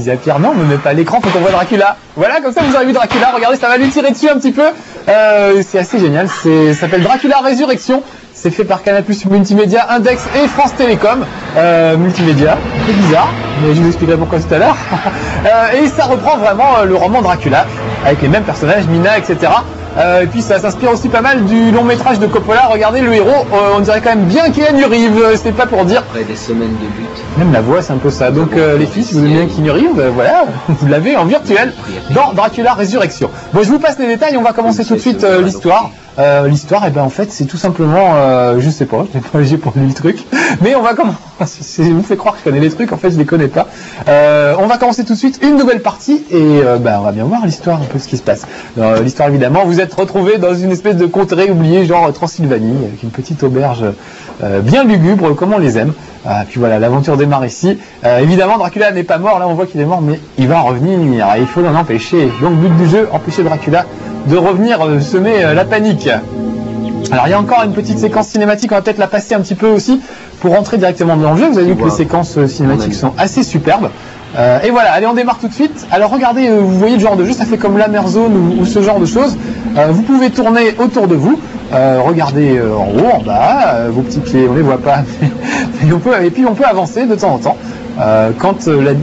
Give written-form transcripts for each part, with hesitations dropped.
dit à Pierre, non, ne mets pas à l'écran, faut qu'on voit Dracula. Voilà, comme ça vous aurez vu Dracula, regardez, ça va lui tirer dessus un petit peu. C'est assez génial, ça s'appelle Dracula Résurrection. C'est fait par Canal+, Multimédia, Index et France Télécom. Multimédia, c'est bizarre, mais je vous expliquerai pourquoi tout à l'heure. Et ça reprend vraiment le roman Dracula, avec les mêmes personnages, Mina, etc. Et puis ça s'inspire aussi pas mal du long métrage de Coppola. Regardez le héros, on dirait quand même bien Keanu Reeves, c'est pas pour dire. Après des semaines de lutte. Même la voix c'est un peu ça. Donc les filles, si vous aimez bien Keanu Reeves, voilà, vous l'avez en virtuel dans Dracula Résurrection. Bon, je vous passe les détails, on va commencer tout de suite l'histoire. L'histoire, et ben en fait c'est tout simplement, je sais pas, j'ai pas lu le truc, mais on va commencer. Je vous fais croire que je connais les trucs, en fait je les connais pas. On va commencer tout de suite une nouvelle partie et on va bien voir l'histoire, un peu ce qui se passe. L'histoire évidemment, vous êtes retrouvés dans une espèce de contrée oubliée, genre Transylvanie, avec une petite auberge bien lugubre, comme on les aime. Puis voilà, l'aventure démarre ici. Évidemment, Dracula n'est pas mort, là on voit qu'il est mort, mais il va revenir, il faut l'en empêcher. Donc but du jeu, empêcher Dracula de revenir semer la panique. Alors il y a encore une petite séquence cinématique, on va peut-être la passer un petit peu aussi pour rentrer directement dans le jeu. Vous avez vu que les séquences cinématiques sont assez superbes. Et voilà, allez on démarre tout de suite. Alors regardez, vous voyez le genre de jeu, ça fait comme la mer zone ou ce genre de choses. Vous pouvez tourner autour de vous. Regardez en haut, en bas, vos petits pieds, on les voit pas, et puis on peut avancer de temps en temps. Quand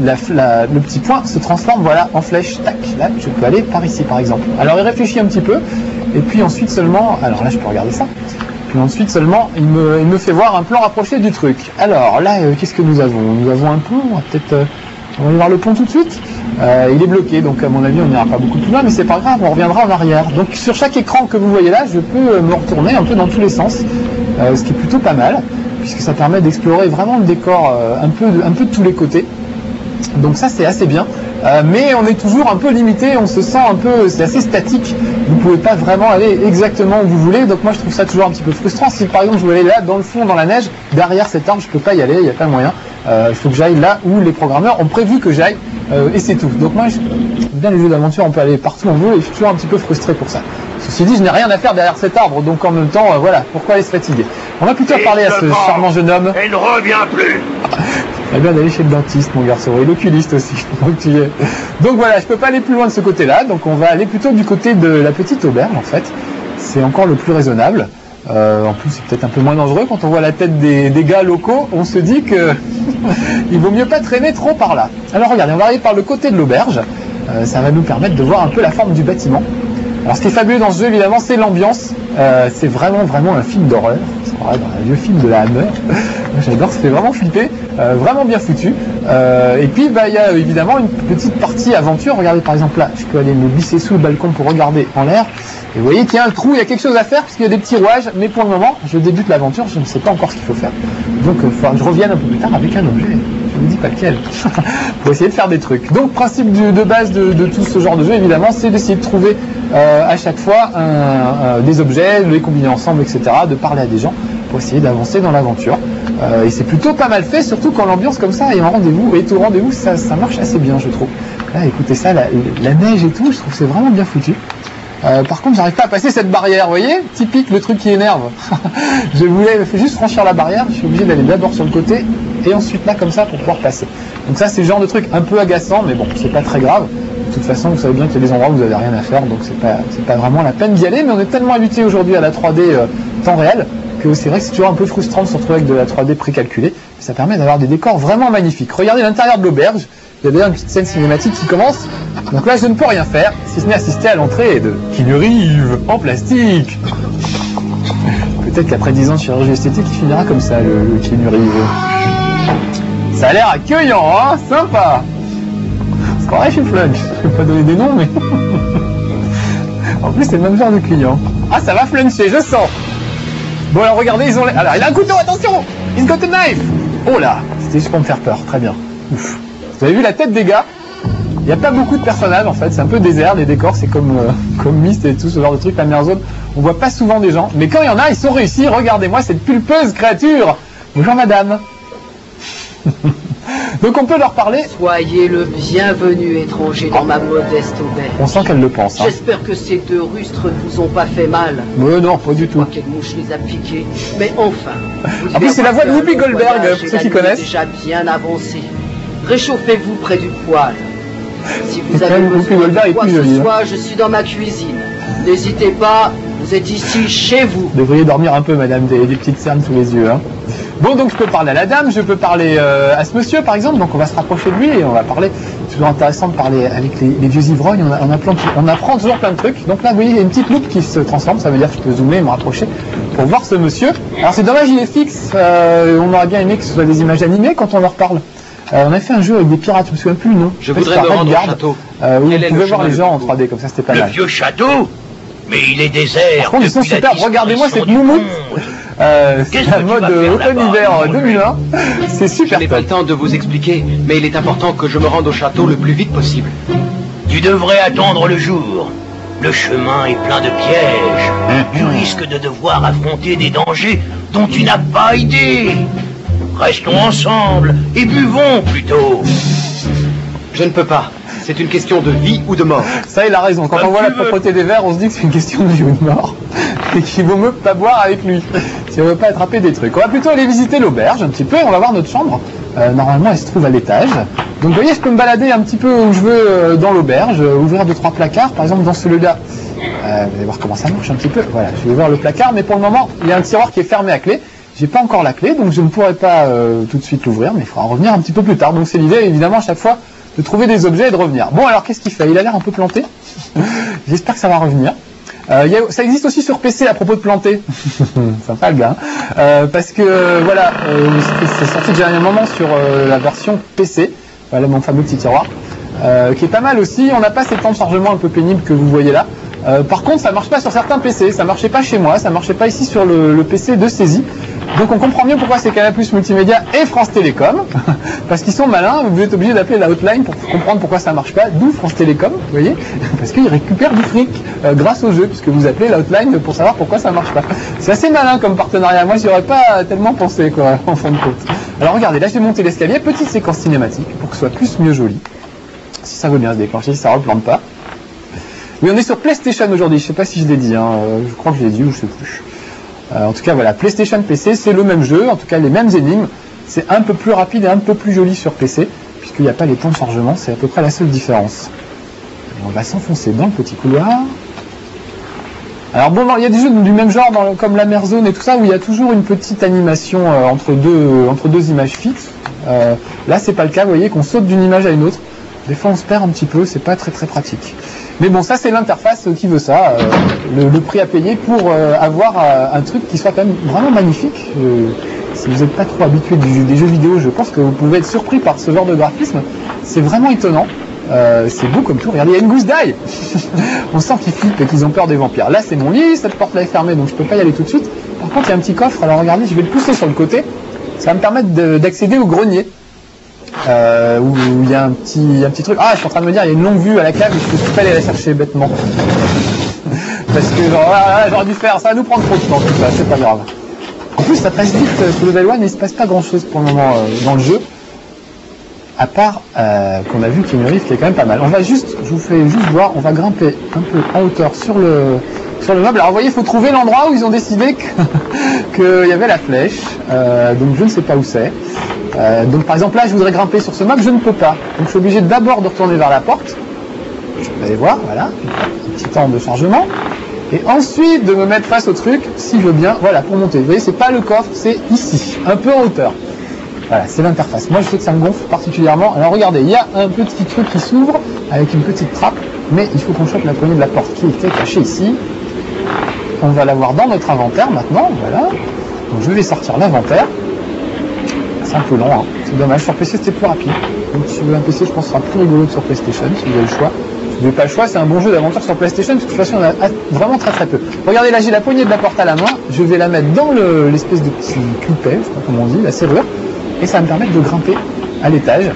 le petit point se transforme voilà, en flèche, tac, là je peux aller par ici par exemple. Alors il réfléchit un petit peu, et puis ensuite seulement, alors là je peux regarder ça, puis ensuite seulement il me fait voir un plan rapproché du truc. Alors là, qu'est-ce que nous avons? Nous avons un pont, on va aller voir le pont tout de suite. Il est bloqué, donc à mon avis on n'ira pas beaucoup plus loin, mais c'est pas grave, on reviendra en arrière. Donc sur chaque écran que vous voyez là, je peux me retourner un peu dans tous les sens, ce qui est plutôt pas mal, puisque ça permet d'explorer vraiment le décor un peu de tous les côtés. Donc ça c'est assez bien, mais on est toujours un peu limité, on se sent un peu, c'est assez statique, vous pouvez pas vraiment aller exactement où vous voulez, donc moi je trouve ça toujours un petit peu frustrant. Si par exemple je voulais aller là dans le fond, dans la neige, derrière cet arbre je peux pas y aller, il n'y a pas moyen, il faut que j'aille là où les programmeurs ont prévu que j'aille, et c'est tout. Donc moi bien les jeux d'aventure, on peut aller partout où on veut, et je suis toujours un petit peu frustré pour ça. Ceci dit, je n'ai rien à faire derrière cet arbre, donc en même temps, voilà, pourquoi aller se fatiguer? On va plutôt parler à ce charmant jeune homme. Elle ne revient plus. C'est bien d'aller chez le dentiste, mon garçon, et l'oculiste aussi, donc tu y es. Donc voilà, je peux pas aller plus loin de ce côté-là, donc on va aller plutôt du côté de la petite auberge, en fait. C'est encore le plus raisonnable. En plus, c'est peut-être un peu moins dangereux. Quand on voit la tête des gars locaux, on se dit que il vaut mieux pas traîner trop par là. Alors regardez, on va aller par le côté de l'auberge. Ça va nous permettre de voir un peu la forme du bâtiment. Alors ce qui est fabuleux dans ce jeu, évidemment, c'est l'ambiance. C'est vraiment un film d'horreur. C'est vrai, un vieux film de la Hammer. J'adore, ça fait vraiment flipper. Vraiment bien foutu. Et puis, il y a évidemment une petite partie aventure. Regardez, par exemple, là, je peux aller me glisser sous le balcon pour regarder en l'air. Et vous voyez qu'il y a un trou, il y a quelque chose à faire, puisqu'il y a des petits rouages. Mais pour le moment, je débute l'aventure, je ne sais pas encore ce qu'il faut faire. Donc, il faudra que je revienne un peu plus tard avec un objet. Je ne vous dis pas lequel. Pour essayer de faire des trucs. Donc, principe de base de tout ce genre de jeu, évidemment, c'est d'essayer de trouver à chaque fois des objets, de les combiner ensemble, etc., de parler à des gens pour essayer d'avancer dans l'aventure. Et c'est plutôt pas mal fait, surtout quand l'ambiance comme ça est en rendez-vous, est au rendez-vous, ça marche assez bien, je trouve. Là, écoutez ça, la neige et tout, je trouve que c'est vraiment bien foutu. Par contre, j'arrive pas à passer cette barrière, vous voyez? Typique, le truc qui énerve. Je voulais juste franchir la barrière, je suis obligé d'aller d'abord sur le côté et ensuite là comme ça pour pouvoir passer. Donc ça, c'est le genre de truc un peu agaçant, mais bon, c'est pas très grave. De toute façon, vous savez bien qu'il y a des endroits où vous n'avez rien à faire, donc c'est pas vraiment la peine d'y aller, mais on est tellement habitué aujourd'hui à la 3D temps réel que c'est vrai que c'est toujours un peu frustrant de se retrouver avec de la 3D précalculée. Ça permet d'avoir des décors vraiment magnifiques. Regardez l'intérieur de l'auberge, il y a d'ailleurs une petite scène cinématique qui commence. Donc là, je ne peux rien faire, si ce n'est assister à l'entrée de Keanu Reeves en plastique. Peut-être qu'après 10 ans de chirurgie esthétique, il finira comme ça, le Keanu Reeves. Ça a l'air accueillant, hein, sympa. C'est pareil chez Flunch, je ne vais pas donner des noms, mais... en plus, c'est le même genre de client. Ah, ça va fluncher, je sens. Bon, alors regardez, ils ont... Alors, il a un couteau, attention! He's got a knife! Oh là, c'était juste pour me faire peur, très bien. Ouf. Vous avez vu la tête des gars? Il n'y a pas beaucoup de personnages en fait, c'est un peu désert, les décors c'est comme Myst et tout ce genre de trucs, la mer zone, on voit pas souvent des gens, mais quand il y en a, ils sont réussis, regardez-moi cette pulpeuse créature. Bonjour madame. Donc on peut leur parler. Soyez le bienvenu étranger dans ma modeste auberge. On sent qu'elle le pense. Hein. J'espère que ces deux rustres ne vous ont pas fait mal. Non, pas du tout. Quelle mouche les a piqués, mais enfin. En plus c'est la voix de Whoopi Goldberg, pour ceux qui connaissent. Déjà bien avancé. Réchauffez-vous près du poêle. Si vous avez besoin de quoi que ce soit, je suis dans ma cuisine. N'hésitez pas, vous êtes ici chez vous. Vous devriez dormir un peu, madame, des petites cernes sous les yeux. Hein. Bon, donc je peux parler à la dame, je peux parler à ce monsieur, par exemple. Donc on va se rapprocher de lui et on va parler. C'est toujours intéressant de parler avec les vieux ivrognes. On apprend toujours plein de trucs. Donc là, vous voyez, il y a une petite loupe qui se transforme. Ça veut dire que je peux zoomer et me rapprocher pour voir ce monsieur. Alors c'est dommage, il est fixe. On aurait bien aimé que ce soit des images animées quand on leur parle. On a fait un jeu avec des pirates, je me souviens plus le nom. Je voudrais me rendre au château. Où vous pouvez voir les gens en 3D, comme ça c'était pas mal. Le vieux château? Mais il est désert. Par contre, ils sont superbes. Regardez-moi cette moumoute. C'est la mode automne-hiver 2001. C'est super. Je n'ai pas le temps de vous expliquer, mais il est important que je me rende au château le plus vite possible. Tu devrais attendre le jour. Le chemin est plein de pièges. Tu risques de devoir affronter des dangers dont tu n'as pas idée. Restons ensemble et buvons plutôt. Je ne peux pas. C'est une question de vie ou de mort. Ça, il a raison. Quand on voit la propreté des verres, on se dit que c'est une question de vie ou de mort. Et qu'il vaut mieux pas boire avec lui. Si on veut pas attraper des trucs. On va plutôt aller visiter l'auberge un petit peu. On va voir notre chambre. Normalement, elle se trouve à l'étage. Donc, vous voyez, je peux me balader un petit peu où je veux dans l'auberge. Ouvrir 2-3 placards. Par exemple, dans celui-là. Vous allez voir comment ça marche un petit peu. Voilà, je vais ouvrir le placard. Mais pour le moment, il y a un tiroir qui est fermé à clé. J'ai pas encore la clé. Donc, je ne pourrai pas tout de suite l'ouvrir. Mais il faudra revenir un petit peu plus tard. Donc, c'est l'idée, évidemment, à chaque fois, de trouver des objets et de revenir. Bon, alors qu'est-ce qu'il fait? Il a l'air un peu planté. J'espère que ça va revenir. Ça existe aussi sur PC à propos de planter. Sympa le gars. Parce que voilà, c'est sorti déjà il y a un moment sur la version PC. Voilà mon fameux petit tiroir. Qui est pas mal aussi. On n'a pas ces temps de chargement un peu pénibles que vous voyez là. Par contre, ça marche pas sur certains PC. Ça marchait pas chez moi. Ça marchait pas ici sur le PC de saisie. Donc on comprend mieux pourquoi c'est Canal+ Multimédia et France Télécom, parce qu'ils sont malins, vous êtes obligé d'appeler la hotline pour comprendre pourquoi ça marche pas, d'où France Télécom, vous voyez, parce qu'ils récupèrent du fric grâce au jeu, puisque vous appelez la hotline pour savoir pourquoi ça marche pas. C'est assez malin comme partenariat, moi j'y aurais pas tellement pensé quoi, en fin de compte. Alors regardez, là je vais monter l'escalier, petite séquence cinématique, pour que ce soit plus mieux joli. Si ça veut bien se déclencher, si ça replante pas. Oui, on est sur PlayStation aujourd'hui, je sais pas si je l'ai dit, hein. Je crois que je l'ai dit ou je sais plus. En tout cas, voilà, PlayStation PC, c'est le même jeu, en tout cas les mêmes énigmes. C'est un peu plus rapide et un peu plus joli sur PC, puisqu'il n'y a pas les temps de chargement, c'est à peu près la seule différence. Et on va s'enfoncer dans le petit couloir. Alors bon, il y a des jeux du même genre, comme la Mer Zone et tout ça, où il y a toujours une petite animation entre deux images fixes. Là, c'est pas le cas, vous voyez qu'on saute d'une image à une autre. Des fois, on se perd un petit peu, c'est pas très très pratique. Mais bon, ça c'est l'interface qui veut ça, le prix à payer pour avoir un truc qui soit quand même vraiment magnifique. Si vous n'êtes pas trop habitué des jeux vidéo, je pense que vous pouvez être surpris par ce genre de graphisme. C'est vraiment étonnant. C'est beau comme tout. Regardez, il y a une gousse d'ail. On sent qu'ils flippent et qu'ils ont peur des vampires. Là, c'est mon lit, cette porte-là est fermée, donc je peux pas y aller tout de suite. Par contre, il y a un petit coffre. Alors regardez, je vais le pousser sur le côté. Ça va me permettre d'accéder au grenier. Où il y a un petit truc. Ah, je suis en train de me dire, il y a une longue vue à la cave et je peux pas aller la chercher bêtement. Parce que j'aurais dû faire, ça va nous prendre trop de temps tout ça, c'est pas grave. En plus, ça passe vite sous level 1 et il se passe pas grand chose pour le moment dans le jeu. À part qu'on a vu qu'il y a une rive qui est quand même pas mal. Je vous fais juste voir, on va grimper un peu en hauteur sur le meuble. Alors vous voyez, il faut trouver l'endroit où ils ont décidé qu'il y avait la flèche. Donc je ne sais pas où c'est. Donc par exemple là, je voudrais grimper sur ce meuble, je ne peux pas. Donc je suis obligé d'abord de retourner vers la porte. Vous allez voir, voilà, un petit temps de chargement. Et ensuite de me mettre face au truc, si je veux bien, voilà, pour monter. Vous voyez, c'est pas le coffre, c'est ici, un peu en hauteur. Voilà, c'est l'interface. Moi, je sais que ça me gonfle particulièrement. Alors regardez, il y a un petit truc qui s'ouvre avec une petite trappe, mais il faut qu'on chope la poignée de la porte qui était cachée ici. On va l'avoir dans notre inventaire maintenant, voilà. Donc je vais sortir l'inventaire. C'est un peu long, hein. C'est dommage. Sur PC, c'était plus rapide. Donc si vous avez un PC, je pense que ce sera plus rigolo que sur PlayStation, si vous avez le choix. Si vous n'avez pas le choix, c'est un bon jeu d'aventure sur PlayStation, parce que de toute façon, on a vraiment très très peu. Regardez, là, j'ai la poignée de la porte à la main. Je vais la mettre dans l'espèce de petit clipet, je sais pas comment on dit, la serrure. Et ça va me permettre de grimper à l'étage.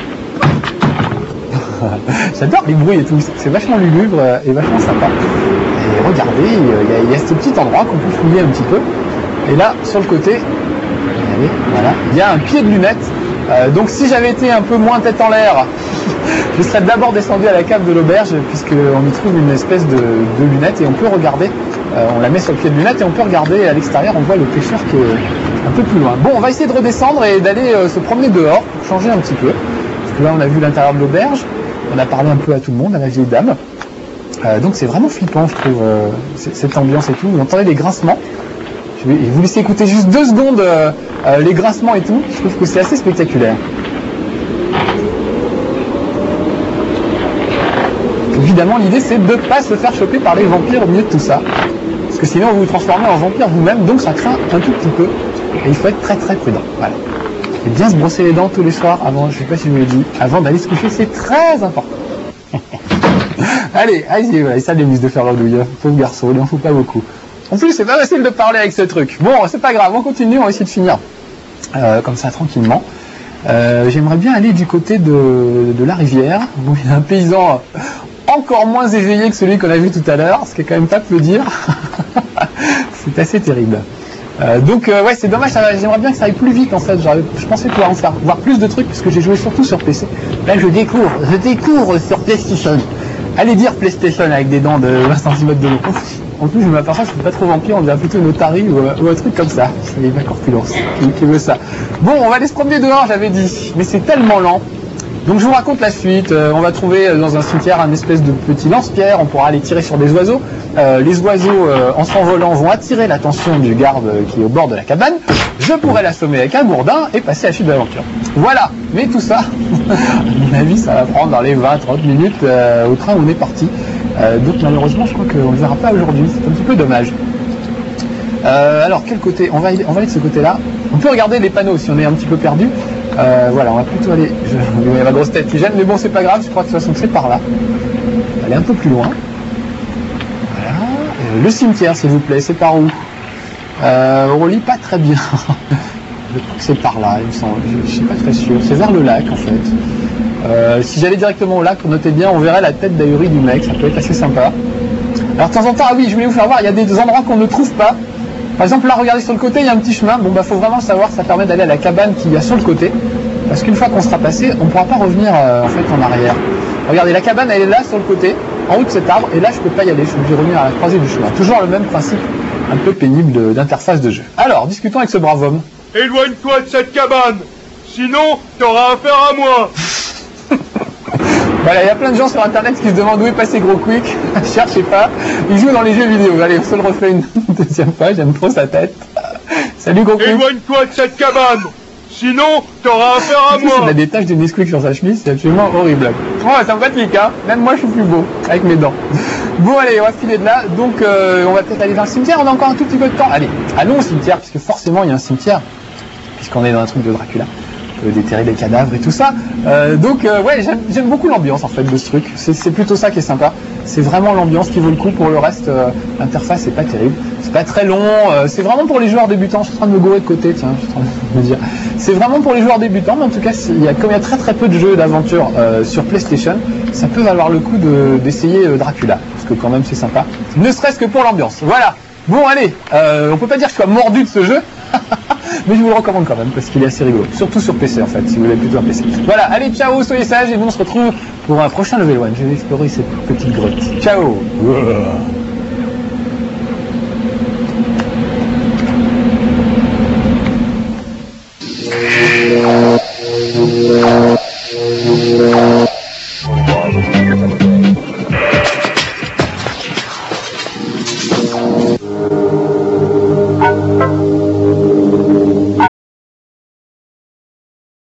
J'adore les bruits et tout, c'est vachement lugubre et vachement sympa. Et regardez, il y a ce petit endroit qu'on peut fouiller un petit peu. Et là, sur le côté, regardez, voilà, il y a un pied de lunette. Donc si j'avais été un peu moins tête en l'air, je serais d'abord descendu à la cave de l'auberge, puisqu'on y trouve une espèce de lunette et on peut regarder, on la met sur le pied de lunette et on peut regarder à l'extérieur, on voit le pêcheur qui est un peu plus loin. Bon, on va essayer de redescendre et d'aller se promener dehors pour changer un petit peu. Parce que là, on a vu l'intérieur de l'auberge. On a parlé un peu à tout le monde, à la vieille dame. Donc c'est vraiment flippant, je trouve, cette ambiance et tout. Vous entendez les grincements. Je vais vous laisser écouter juste 2 secondes les grincements et tout. Je trouve que c'est assez spectaculaire. Évidemment, l'idée c'est de ne pas se faire choper par les vampires au milieu de tout ça. Parce que sinon vous vous transformez en vampire vous-même, donc ça craint un tout petit peu. Et il faut être très très prudent. Voilà. Et bien se brosser les dents tous les soirs avant, je sais pas si je vous l'ai dit, avant d'aller se coucher, c'est très important. Allez, voilà, ça l'amuse de faire l'andouille. Pauvre garçon, il en faut pas beaucoup. En plus, c'est pas facile de parler avec ce truc. Bon, c'est pas grave, on continue, on va essayer de finir comme ça tranquillement. J'aimerais bien aller du côté de la rivière, où il y a un paysan encore moins éveillé que celui qu'on a vu tout à l'heure, ce qui est quand même pas peu dire. C'est assez terrible. Donc ouais, c'est dommage, j'aimerais bien que ça aille plus vite en fait. Je pensais pouvoir en faire voir plus de trucs parce que j'ai joué surtout sur PC. Là je découvre sur PlayStation. Allez dire PlayStation avec des dents de 20 cm de long. En plus je m'aperçois que je suis pas trop vampire, on dirait plutôt une otarie ou un truc comme ça. C'est ma corpulence qui veut ça. Bon, on va aller se promener dehors, j'avais dit, mais c'est tellement lent. Donc je vous raconte la suite. On va trouver dans un cimetière un espèce de petit lance-pierre. On pourra aller tirer sur des oiseaux. Les oiseaux, en s'envolant, vont attirer l'attention du garde qui est au bord de la cabane. Je pourrai l'assommer avec un gourdin et passer à la suite de l'aventure. Voilà. Mais tout ça, à mon avis, ça va prendre dans les 20-30 minutes au train où on est parti. Donc malheureusement, je crois qu'on ne le verra pas aujourd'hui. C'est un petit peu dommage. Alors, quel côté on va aller de ce côté-là. On peut regarder les panneaux si on est un petit peu perdu. Voilà, on va plutôt aller... Il y a ma grosse tête qui gêne, mais bon, c'est pas grave, je crois que de toute façon c'est par là. Aller un peu plus loin. Voilà. Le cimetière, s'il vous plaît, c'est par où on relit pas très bien. Je crois que c'est par là, il me semble. Je suis pas très sûr. C'est vers le lac, en fait. Si j'allais directement au lac, notez bien, on verrait la tête d'ahuri du mec, ça peut être assez sympa. Alors, de temps en temps, ah oui, je voulais vous faire voir, il y a des endroits qu'on ne trouve pas. Par exemple, là, regardez sur le côté, il y a un petit chemin. Bon, bah, faut vraiment savoir, ça permet d'aller à la cabane qu'il y a sur le côté. Parce qu'une fois qu'on sera passé, on ne pourra pas revenir, en fait, en arrière. Regardez, la cabane, elle est là, sur le côté, en haut de cet arbre. Et là, je peux pas y aller. Je suis obligé de revenir à la croisée du chemin. Toujours le même principe, un peu pénible d'interface de jeu. Alors, discutons avec ce brave homme. Éloigne-toi de cette cabane. Sinon, t'auras affaire à moi. Voilà, il y a plein de gens sur internet qui se demandent où est passé Gros Quick. Cherchez pas. Il joue dans les jeux vidéo. Allez, on se le refait une deuxième fois. J'aime trop sa tête. Salut Gros Quick. Éloigne-toi de cette cabane. Sinon, t'auras affaire à moi. Il a des taches de Nesquik sur sa chemise. C'est absolument horrible. Oh, c'est sympathique, hein. Même moi, je suis plus beau. Avec mes dents. Bon, allez, on va filer de là. Donc, on va peut-être aller vers le cimetière. On a encore un tout petit peu de temps. Allez, allons au cimetière. Parce que forcément, il y a un cimetière. Puisqu'on est dans un truc de Dracula. Déterrer les cadavres et tout ça. Donc ouais, j'aime beaucoup l'ambiance en fait de ce truc. C'est plutôt ça qui est sympa. C'est vraiment l'ambiance qui vaut le coup. Pour le reste, l'interface c'est pas terrible. C'est pas très long. C'est vraiment pour les joueurs débutants. Je suis en train de me gourer de côté, tiens, je suis en train de me dire. C'est vraiment pour les joueurs débutants, mais en tout cas, comme il y a très très peu de jeux d'aventure sur PlayStation, ça peut valoir le coup d'essayer Dracula. Parce que quand même c'est sympa. Ne serait-ce que pour l'ambiance. Voilà. Bon allez, on peut pas dire que je sois mordu de ce jeu. Mais je vous le recommande quand même parce qu'il est assez rigolo. Surtout sur PC en fait, si vous avez plutôt un PC. Voilà, allez, ciao, soyez sages et nous on se retrouve pour un prochain level 1. Je vais explorer cette petite grotte. Ciao.